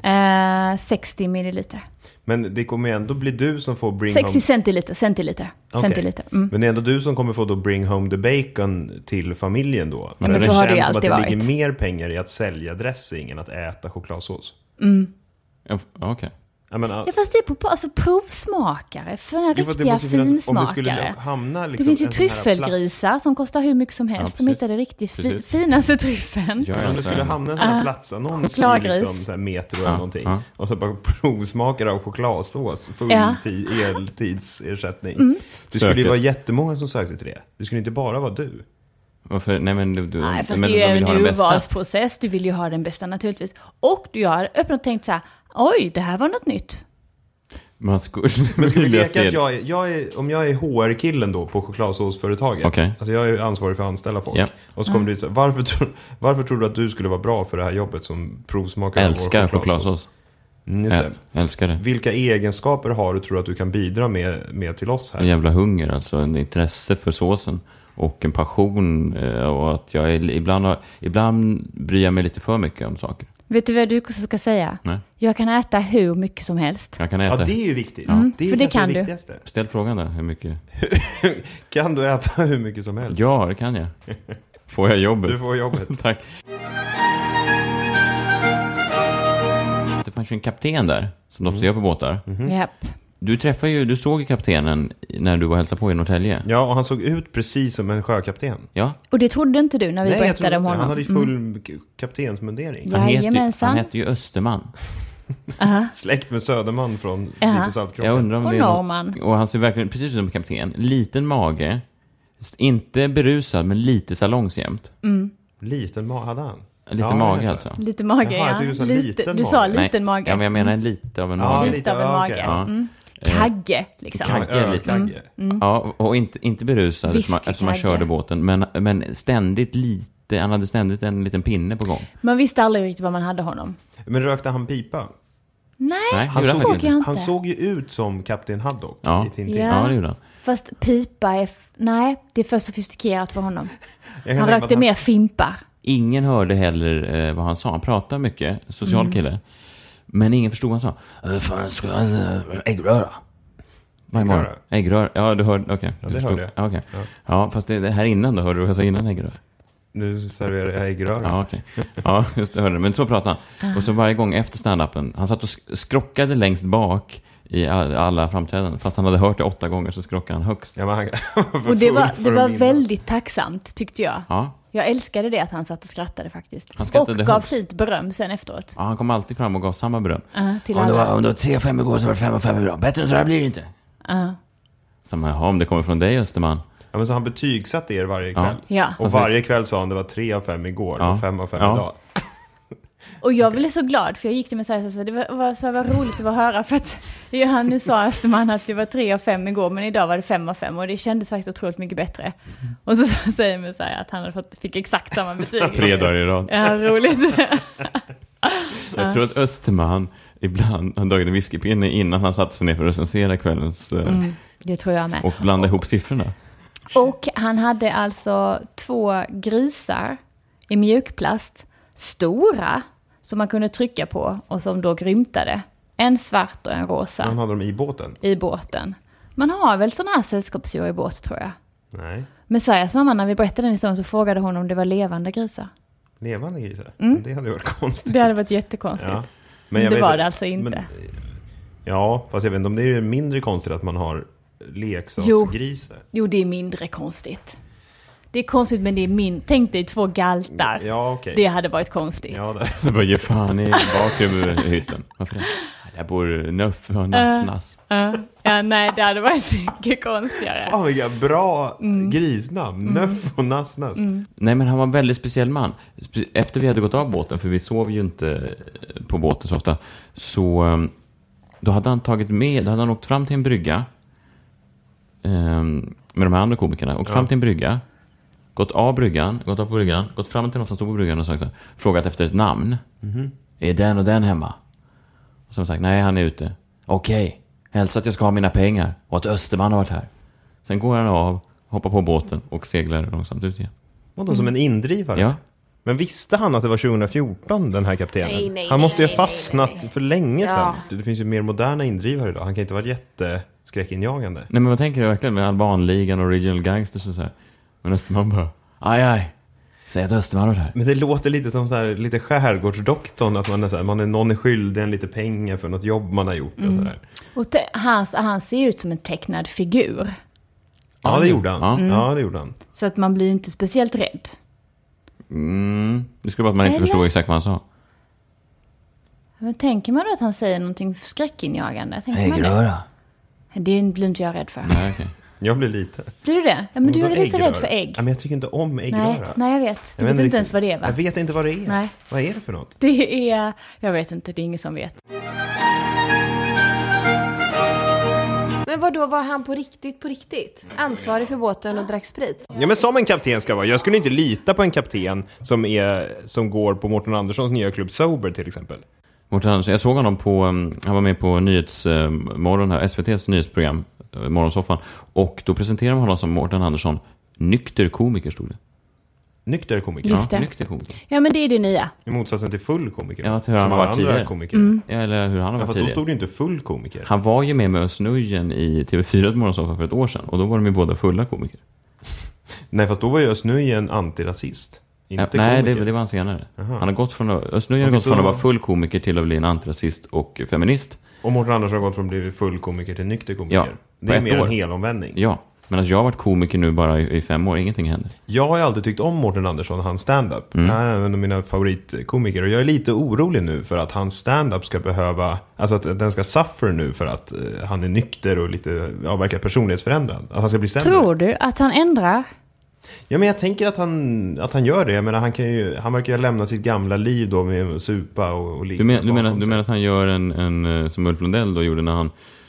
60 milliliter. Men det kommer ju ändå bli du som får bring 60 home... centiliter. Okay. Men det är ändå du som kommer få då bring home the bacon till familjen då. Men så har det ju alltid som att varit. Det ligger mer pengar i att sälja dressing än att äta chokladsås. Okej. Ja, fast det är på alltså provsmakare. För en riktiga finsmakare. Liksom, det finns ju tryffelgrisar som kostar hur mycket som helst. Som hittar det riktigt finaste tryffeln. Om det skulle hamna en sån här platsannons i liksom, så här Metro eller någonting. Och så bara provsmakare av chokladsås. Full eltidsersättning. Det skulle ju vara jättemånga som sökte till det. Det skulle inte bara vara du. Varför? Nej, fast det är ju en urvalsprocess. Du vill ju ha den bästa naturligtvis. Och du har öppnat och tänkt så här, oj, det här var något nytt. Men skulle vi leka att om jag är HR-killen då på chokladsåsföretaget. Alltså jag är ansvarig för att anställa folk. Och så kommer det så här, varför tror du att du skulle vara bra för det här jobbet som provsmakare? Älskar chokladsås. Just det. Älskar det. Vilka egenskaper har du tror att du kan bidra med till oss här? En jävla hunger, alltså en intresse för såsen. Och en passion och att jag ibland bryr jag mig lite för mycket om saker. Vet du vad du ska säga? Nej. Jag kan äta hur mycket som helst. Jag kan äta. Ja, det är ju viktigt. Det är för det kan du. Viktigaste. Ställ frågan då, hur mycket? Kan du äta hur mycket som helst? Ja, det kan jag. Får jag jobbet? Du får jobbet. Tack. Det fanns ju en kapten där som ofta gör på båtar. Japp. Du såg ju kaptenen när du var hälsa på i Norrtälje. Ja, och han såg ut precis som en sjökapten. Ja. Och det trodde inte du när vi berättade om honom. Han hade ju full kaptensmundering. Han heter ju Österman. Släkt med Söderman från Saltkroppen. Jag undrar om och det Norman. Och han ser verkligen precis som en kapten. Liten mage. Inte berusad, men lite salongsjämt. Liten mage hade han. Lite mage alltså. Lite mage, Jaha, du sa liten mage. Ja, men jag menar lite av en mage. Lite av en mage. Ja. Kagge, liksom. Kagge. Ja, och inte berusad eftersom han körde båten. Men ständigt lite, han hade ständigt en liten pinne på gång. Man visste aldrig riktigt vad man hade honom. Men rökte han pipa? Nej, såg jag inte. Han såg ju ut som Kapten Haddock. Ja, det gjorde han. Fast pipa det är för sofistikerat för honom. Han rökte mer fimpar. Ingen hörde heller vad han sa. Han pratade mycket, social kille. Men ingen förstod vad han sa. Fan, ska jag äggröra? Äggröra? Ja, du hörde, okej. Ja, det hörde jag. Okay. Ja, fast det här innan då, hörde du vad jag sa innan äggröra? Nu serverar jag äggröra. Ja, okej. Ja, just det, hörde. Men så pratade han. Och så varje gång efter stand-upen, han satt och skrockade längst bak i alla framträdanden. Fast han hade hört det 8 gånger så skrockade han högst. Ja, men och det var väldigt tacksamt, tyckte jag. Ja. Jag älskade det att han satt och skrattade faktiskt. Och gav fint beröm sen efteråt. Ja, han kom alltid fram och gav samma beröm. Till alla. Om det var 3-5 igår så var det 5 idag. Bättre än så här blir det inte. Så om det kommer från dig, Österman. Ja, men så han betygsatte er varje kväll. Ja. Och varje kväll sa han det var 3 av 5 igår och 5 av 5 idag. Och jag blev så glad för jag gick till mig så det var roligt att höra för att nu sa Österman att det var 3 av 5 igår men idag var det 5 av 5 och det kändes faktiskt otroligt mycket bättre. Och så säger man så här att han fick exakt samma betyg. 3 dagar i rad. Ja, roligt. Jag tror att Österman ibland han dragit en whiskypinne innan han satte sig ner för att recensera kvällens... Det tror jag med. Och blanda ihop siffrorna. Och han hade alltså 2 grisar i mjukplast. Stora. Som man kunde trycka på och som då grymtade. En svart och en rosa. Han hade dem i båten? I båten. Man har väl sådana här sällskapsdjur i båt, tror jag. Nej. Men Sajas mamma, när vi berättade den historien så frågade hon om det var levande grisar. Levande grisar? Det hade varit konstigt. Det hade varit jättekonstigt. Ja. Men det var det alltså inte. Men, ja, fast jag vet inte om det är mindre konstigt att man har leksaksgrisar. Jo, det är mindre konstigt. Det är konstigt, men det är tänk dig 2 galtar. Ja, okej. Det hade varit konstigt. Ja, det. Så bara ge fan i bakhytten. Varför det? Där bor Nuff och Nass. Ja, nej, det hade varit mycket konstigare. Fan, vilka bra grisnamn. Nuff och Nass. Nej, men han var en väldigt speciell man. Efter vi hade gått av båten, för vi sov ju inte på båten så ofta, så då hade han åkt fram till en brygga med de här andra komikerna. Åkt fram till en brygga, gått av på bryggan, gått fram till någon som stod på bryggan och sagt så här, frågat efter ett namn. Är den och den hemma? Och så har sagt, nej, han är ute. Okej, hälsa att jag ska ha mina pengar och att Österman har varit här. Sen går han av, hoppar på båten och seglar långsamt ut igen. Vadå, som en indrivare? Ja. Men visste han att det var 2014, den här kaptenen? Nej, han måste ju ha nej, fastnat nej. för länge sedan. Ja. Det finns ju mer moderna indrivare idag. Han kan inte vara jätteskräckinjagande. Nej, men vad tänker du verkligen med Albanligan och Original Gangsters och så här? Men Österman bara, aj, säg att Österman var här. Men det låter lite som så här, lite skärgårdsdoktorn, att man är så här, någon är skyldig en lite pengar för något jobb man har gjort. Och så där. Och han ser ut som en tecknad figur. Ja, det gjorde han. Ja. Ja, det gjorde han. Så att man blir inte speciellt rädd. Det skulle vara att man inte förstod exakt vad han sa. Men tänker man då att han säger någonting skräckinjagande? Tänker man det blir inte jag rädd för. Nej, okej. Jag blir lite. Blir du det? Ja, men du är Vadå lite äggröra? rädd för ägg. Ja, men jag tycker inte om äggröra. Nej, jag vet. Du vet inte ens vad det är, va? Jag vet inte vad det är. Nej. Vad är det för något? Det är... Jag vet inte, det är ingen som vet. Men vad då var han på riktigt? Ansvarig för båten och drack sprit? Ja, men som en kapten ska vara. Jag skulle inte lita på en kapten som går på Mårten Anderssons nya klubb Sober till exempel. Mårten Andersson, jag såg honom han var med på Nyhetsmorgon här, SVT:s nyhetsprogram, Morgonsoffan, och då presenterade man honom som Mårten Andersson, nykter komiker, stod det. Nykter komiker? Just det. Nykter komiker. Ja, men det är det nya. I motsatsen till full komiker. Ja, till hur han som har alla varit andra tidigare. komiker. Ja, eller hur han har varit För då tidigare. stod det inte full komiker. Han var ju med Özz Nujen i TV4 Morgonsoffan för ett år sedan, och då var de ju båda fulla komiker. Nej, fast då var ju Özz Nujen antirasist. Inte nej, komiker. det var han senare. Aha. Han har gått från Özz Nujen har gått från att vara full komiker till att bli en antirasist och feminist. Och Mårten Andersson har gått från att bli full komiker till nykter komiker. Ja, det är på mer ett år. en helomvändning. Ja, men jag har varit komiker nu bara i 5 år, ingenting händer. Jag har ju alltid tyckt om Mårten Andersson, hans stand-up. Han är en av mina favoritkomiker. Och jag är lite orolig nu för att hans stand-up ska behöva... Alltså att den ska suffer nu för att han är nykter och lite verkar personlighetsförändrad. Att han ska bli sämre. Tror du att han ändrar? Ja, men jag tänker att han gör det. Jag menar, han verkar ju ha lämnat sitt gamla liv då med att supa och ligga. Du menar att han gör en som Ulf Lundell då gjorde när han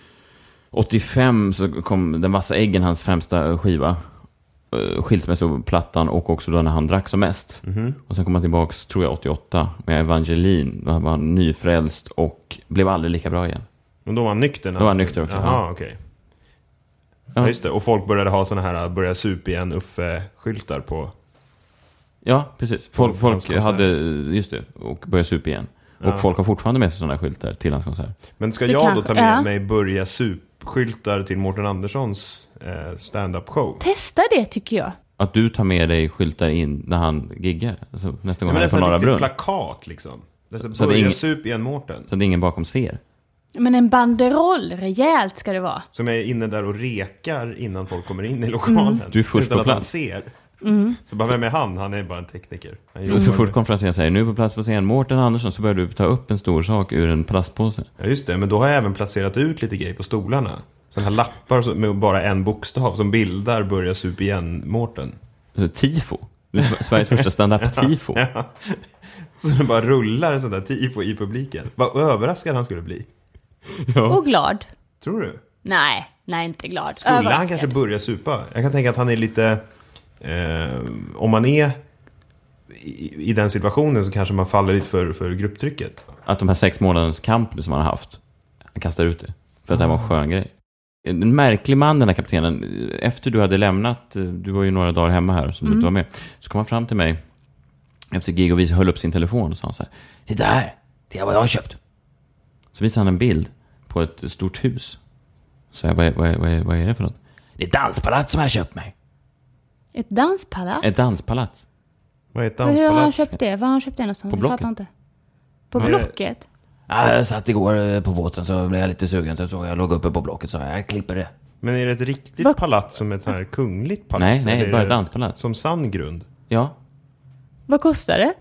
85 så kom Den vassa äggen, hans främsta skiva, skilsmässoplattan, och också då när han drack som mest. Och sen kom han tillbaks, tror jag, 88 med Evangeline. Då var han nyfrälst och blev aldrig lika bra igen. Men då var han nykter? Då var han nykter också. Jaha, okej. Ja, just det. Och folk började ha såna här börja supa igen Uffe-skyltar på... Ja, precis. Folk hade, just det, och började supa igen. Och folk har fortfarande med sig sådana skyltar till hans konsert. Men ska jag då ta med mig börja sup-skyltar till Mårten Anderssons stand-up show? Testa det, tycker jag. Att du tar med dig skyltar in när han giggar, alltså nästa gång Men han är på Norra Brunn. plakat liksom. Så börja sup igen Mårten. Så att ingen bakom ser. Men en banderoll, rejält ska det vara. Som är inne där och rekar innan folk kommer in i lokalen. Du är först utan på att han plats. ser. Så bara, vem är han? Han är bara en tekniker. Så fort konferensen säger nu på plats på scen Mårten Andersson, så börjar du ta upp en stor sak ur en plastpåse. Ja, just det. Men då har jag även placerat ut lite grejer på stolarna. Sådana här lappar med bara en bokstav som bildar börja sup igen Mårten. Så tifo. Du är Sveriges första stand-up-tifo. Ja. Så det bara rullar sånt där tifo i publiken. Vad överraskad han skulle bli. Och glad. Tror du? Nej, inte glad. Skulle Överraskad. han kanske börja supa? Jag kan tänka att han är lite... om man är i den situationen så kanske man faller lite för grupptrycket. Att de här 6 månaders kamp som han har haft, han kastar ut det. För att det var en skön grej. En märklig man, den här kaptenen. Efter du hade lämnat, du var ju några dagar hemma här som du inte var med. Så kom han fram till mig efter gig och höll upp sin telefon och sa så här: titta här, titta vad jag har köpt. Så visade han en bild på ett stort hus. Så jag, vad är det för något? Det är ett danspalats som jag har köpt mig. Ett danspalats? Ett danspalats. Vad är ett danspalats? Hur har han köpt det? Var har han köpt det någonstans? På Blocket. Jag fattar inte. På Blocket? Ja, jag satt igår på båten så blev jag lite sugen. Så jag låg uppe på Blocket så jag klipper det. Men är det ett riktigt palats som ett så här kungligt palats? Nej, bara ett danspalats. Som sann grund? Ja. Vad kostar det?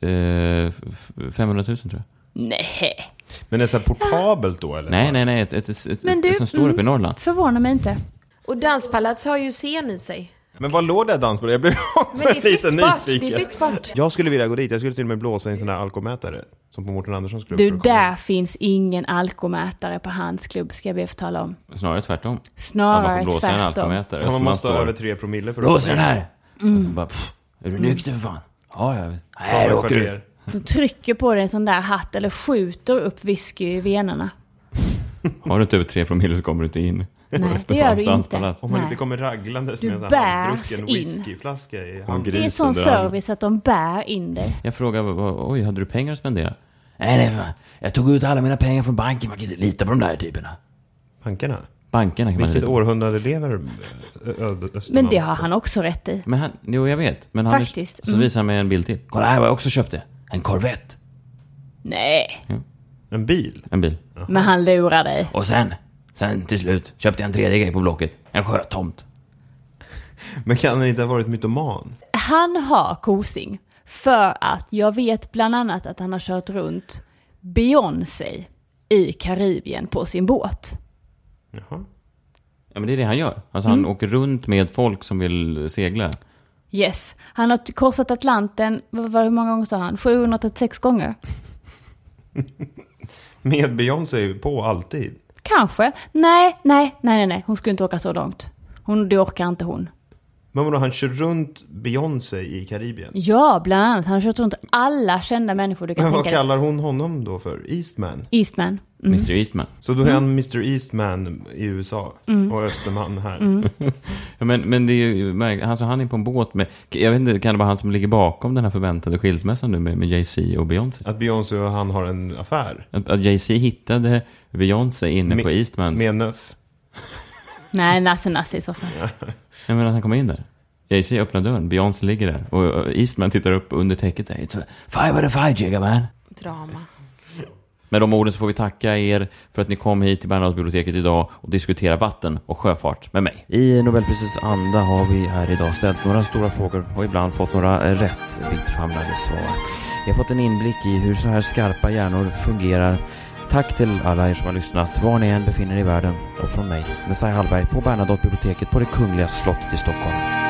500 000 tror jag. Nej. Men är det så här portabelt då eller? Nej, ett som står uppe i Norrland. Förvånar mig inte. Och danspalats har ju scen i sig. Men vad låg det här danspalats? Jag blev också lite nyfiken. Det är flyttbart. Jag skulle vilja gå dit. Jag skulle till och med blåsa i en sån här alkomätare. Som på Mårten Andersson skulle. Du, där finns ingen alkomätare på hans klubb, ska jag be för tala om. Snarare tvärtom. Snarare blåsa tvärtom. en alkomätare. Ja, man måste ha över 3 promille för att... Blåsa den här! Alltså bara, är du nykter för fan? Ja, jag vet. Nej, åker ut. Du trycker på dig en sån där hatt eller skjuter upp whisky i venerna. Har du inte över 3 promille så kommer du inte in. Nej, det gör du inte. Om man inte kommer raglandes med en sån här halvdrucken whiskyflaska i handen. Det är sån service att de bär in dig. Jag frågar, oj, hade du pengar att spendera? Nej, fan. Jag tog ut alla mina pengar från banken. Man kan inte lita på de där typerna. Bankerna kan man Vilket lita. århundrade lever Östermalm? Men det har han också rätt i. Men jag vet. Men han faktiskt. Så visar han mig en bild till. Kolla här vad jag också köpte. En Corvette. Nej. En bil? En bil. Men han lurar dig. Och sen till slut köpte jag en 3D grej på Blocket. En sjötomt. Men kan han inte ha varit mytoman? Han har kosing. För att jag vet bland annat att han har kört runt Beyoncé i Karibien på sin båt. Jaha. Ja, men det är det han gör. Alltså han åker runt med folk som vill segla. Yes. Han har korsat Atlanten, hur många gånger sa han? 736 gånger. Med Beyoncé på alltid? Kanske. Nej. Hon skulle inte åka så långt. Det orkar inte hon. Men vadå, han kör runt Beyoncé i Karibien? Ja, bland annat. Han har kört runt alla kända människor du kan Men tänka vad kallar hon honom då för? Eastman? Eastman. Mr. Eastman. Så då är han Mr. Eastman i USA och Österman här. Ja, men det är ju, alltså han är på en båt med, jag vet inte, kan det vara han som ligger bakom den här förväntade skilsmässan nu med Jay-Z och Beyoncé? Att Beyoncé och han har en affär? Att Jay-Z hittade Beyoncé inne på Eastmans... Med Nuff? Nej, Nasse så fan. Jag menar att han kommer in där. Jay-Z öppnar dörren, Beyoncé ligger där. Och Eastman tittar upp under täcket och säger It's 5 out of 5, jigga man. Drama. Med de orden så får vi tacka er för att ni kom hit till Bernadottebiblioteket idag och diskutera vatten och sjöfart med mig. I Nobelprisets anda har vi här idag ställt några stora frågor och ibland fått några rätt vittfamlade svar. Vi har fått en inblick i hur så här skarpa hjärnor fungerar. Tack till alla er som har lyssnat, var ni än befinner er i världen. Och från mig, Messiah Hallberg på Bernadottebiblioteket på det Kungliga slottet i Stockholm.